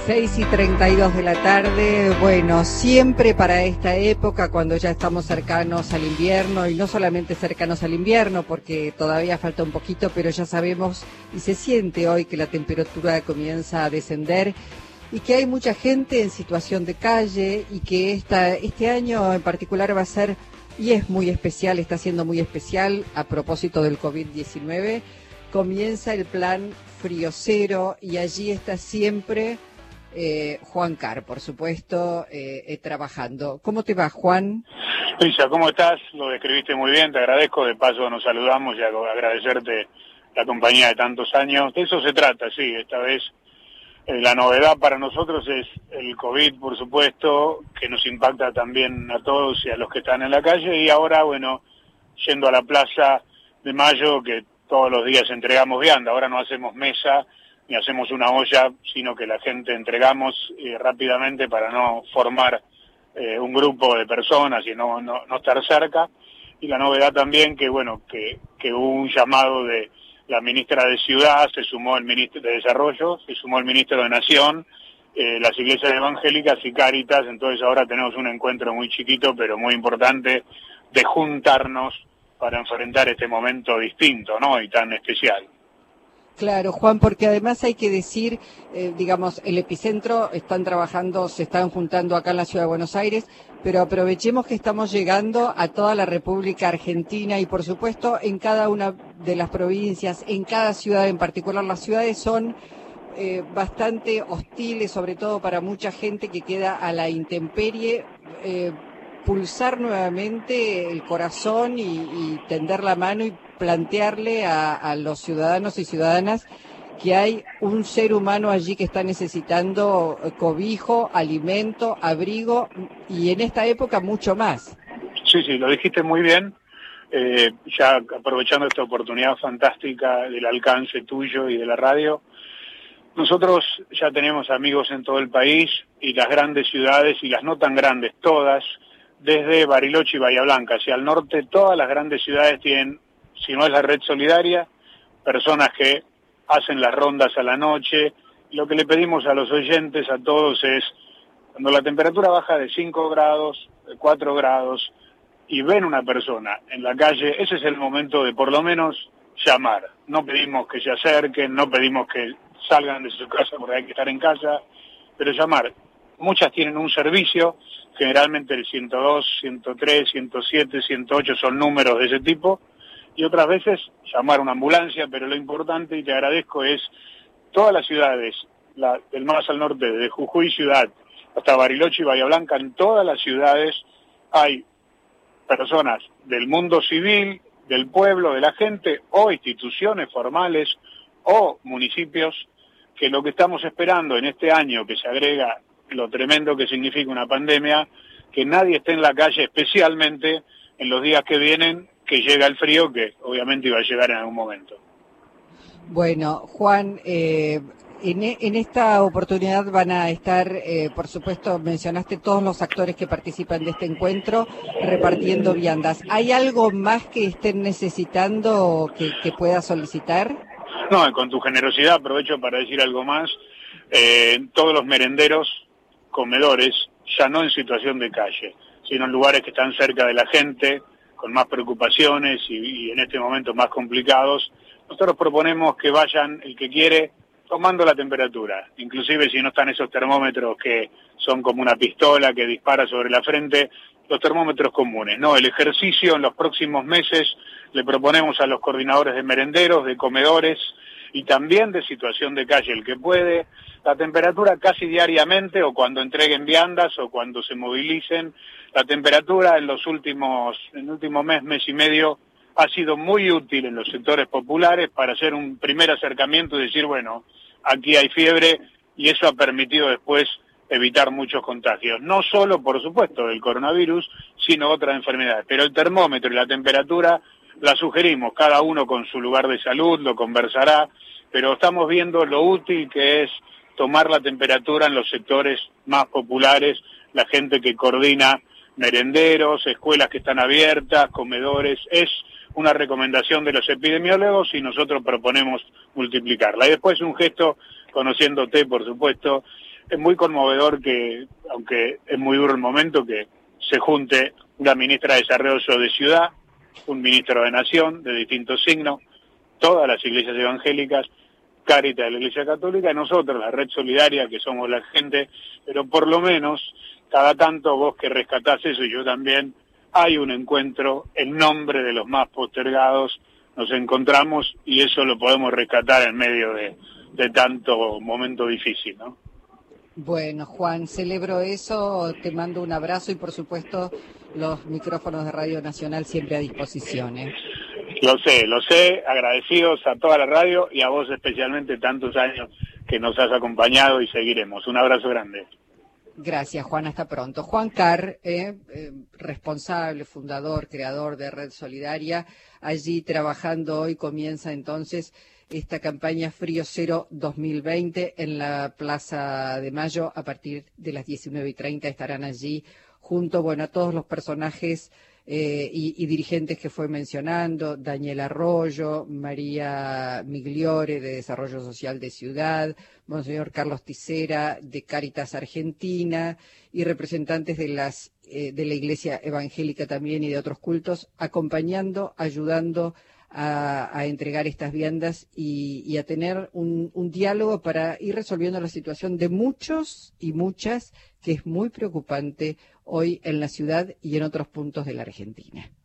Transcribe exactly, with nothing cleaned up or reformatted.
seis y treinta y dos de la tarde, bueno, siempre para esta época, cuando ya estamos cercanos al invierno, y no solamente cercanos al invierno, porque todavía falta un poquito, pero ya sabemos y se siente hoy que la temperatura comienza a descender y que hay mucha gente en situación de calle y que esta, este año en particular va a ser, y es muy especial, está siendo muy especial a propósito del COVID diecinueve, comienza el plan Frío Cero y allí está siempre Eh, Juan Carr, por supuesto, eh, eh, trabajando. ¿Cómo te va, Juan? Luisa, ¿cómo estás? Lo describiste muy bien, te agradezco. De paso nos saludamos y agradecerte la compañía de tantos años. De eso se trata, sí. Esta vez eh, la novedad para nosotros es el COVID, por supuesto, que nos impacta también a todos y a los que están en la calle. Y ahora, bueno, yendo a la Plaza de Mayo, que todos los días entregamos vianda. Ahora no hacemos mesa ni hacemos una olla, sino que la gente entregamos eh, rápidamente para no formar eh, un grupo de personas y no, no, no estar cerca. Y la novedad también que, bueno, que, que hubo un llamado de la ministra de Ciudad, se sumó el ministro de Desarrollo, se sumó el ministro de Nación, eh, las iglesias evangélicas y Cáritas. Entonces ahora tenemos un encuentro muy chiquito, pero muy importante, de juntarnos para enfrentar este momento distinto, ¿no?, y tan especial. Claro, Juan, porque además hay que decir, eh, digamos, el epicentro, están trabajando, se están juntando acá en la Ciudad de Buenos Aires, pero aprovechemos que estamos llegando a toda la República Argentina y, por supuesto, en cada una de las provincias, en cada ciudad en particular. Las ciudades son eh, bastante hostiles, sobre todo para mucha gente que queda a la intemperie. Eh, pulsar nuevamente el corazón y, y tender la mano y plantearle a, a los ciudadanos y ciudadanas que hay un ser humano allí que está necesitando cobijo, alimento, abrigo y en esta época mucho más. Sí, sí, lo dijiste muy bien. Eh, ya aprovechando esta oportunidad fantástica del alcance tuyo y de la radio, nosotros ya tenemos amigos en todo el país y las grandes ciudades y las no tan grandes, todas, desde Bariloche y Bahía Blanca hacia el norte, todas las grandes ciudades tienen, si no es la red solidaria, personas que hacen las rondas a la noche. Lo que le pedimos a los oyentes, a todos, es cuando la temperatura baja de cinco grados, de cuatro grados, y ven una persona en la calle, ese es el momento de por lo menos llamar. No pedimos que se acerquen, no pedimos que salgan de su casa porque hay que estar en casa, pero llamar. Muchas tienen un servicio, generalmente el ciento dos, ciento tres, ciento siete, ciento ocho son números de ese tipo, y otras veces llamar a una ambulancia, pero lo importante, y te agradezco, es todas las ciudades, la, del más al norte, de Jujuy Ciudad hasta Bariloche y Bahía Blanca, en todas las ciudades hay personas del mundo civil, del pueblo, de la gente, o instituciones formales, o municipios, que lo que estamos esperando en este año, que se agrega lo tremendo que significa una pandemia, que nadie esté en la calle, especialmente en los días que vienen, que llega el frío, que obviamente iba a llegar en algún momento. Bueno, Juan, eh, en, en esta oportunidad van a estar, eh, por supuesto, mencionaste todos los actores que participan de este encuentro, repartiendo viandas. ¿Hay algo más que estén necesitando que, que pueda solicitar? No, con tu generosidad aprovecho para decir algo más. Eh, todos los merenderos, comedores, ya no en situación de calle, sino en lugares que están cerca de la gente, con más preocupaciones y, y en este momento más complicados, nosotros proponemos que vayan el que quiere tomando la temperatura, inclusive si no están esos termómetros que son como una pistola que dispara sobre la frente, los termómetros comunes, ¿no? El ejercicio en los próximos meses le proponemos a los coordinadores de merenderos, de comedores y también de situación de calle, el que puede, la temperatura casi diariamente o cuando entreguen viandas o cuando se movilicen. La temperatura en los últimos, en el último mes, mes y medio, ha sido muy útil en los sectores populares para hacer un primer acercamiento y decir, bueno, aquí hay fiebre, y eso ha permitido después evitar muchos contagios. No solo, por supuesto, del coronavirus, sino otras enfermedades. Pero el termómetro y la temperatura la sugerimos, cada uno con su lugar de salud, lo conversará, pero estamos viendo lo útil que es tomar la temperatura en los sectores más populares, la gente que coordina merenderos, escuelas que están abiertas, comedores. Es una recomendación de los epidemiólogos y nosotros proponemos multiplicarla. Y después un gesto, conociéndote, por supuesto, es muy conmovedor que, aunque es muy duro el momento, que se junte una ministra de Desarrollo de Ciudad, un ministro de Nación de distintos signos, todas las iglesias evangélicas, Cáritas de la Iglesia Católica, y nosotros, la Red Solidaria, que somos la gente, pero por lo menos, cada tanto vos que rescatás eso y yo también, hay un encuentro en nombre de los más postergados, nos encontramos y eso lo podemos rescatar en medio de, de tanto momento difícil, ¿no? Bueno, Juan, celebro eso, te mando un abrazo y por supuesto los micrófonos de Radio Nacional siempre a disposición, ¿eh? Lo sé, lo sé, agradecidos a toda la radio y a vos especialmente tantos años que nos has acompañado y seguiremos. Un abrazo grande. Gracias, Juan, hasta pronto. Juan Carr, eh, eh, responsable, fundador, creador de Red Solidaria, allí trabajando hoy comienza entonces esta campaña Frío Cero dos mil veinte en la Plaza de Mayo a partir de las diecinueve y treinta estarán allí junto, bueno, a todos los personajes eh, y, y dirigentes que fue mencionando, Daniel Arroyo, María Migliore de Desarrollo Social de Ciudad, Monseñor Carlos Tisera de Cáritas Argentina y representantes de las eh, de la Iglesia Evangélica también y de otros cultos, acompañando, ayudando A, a entregar estas viandas y, y a tener un, un diálogo para ir resolviendo la situación de muchos y muchas que es muy preocupante hoy en la ciudad y en otros puntos de la Argentina.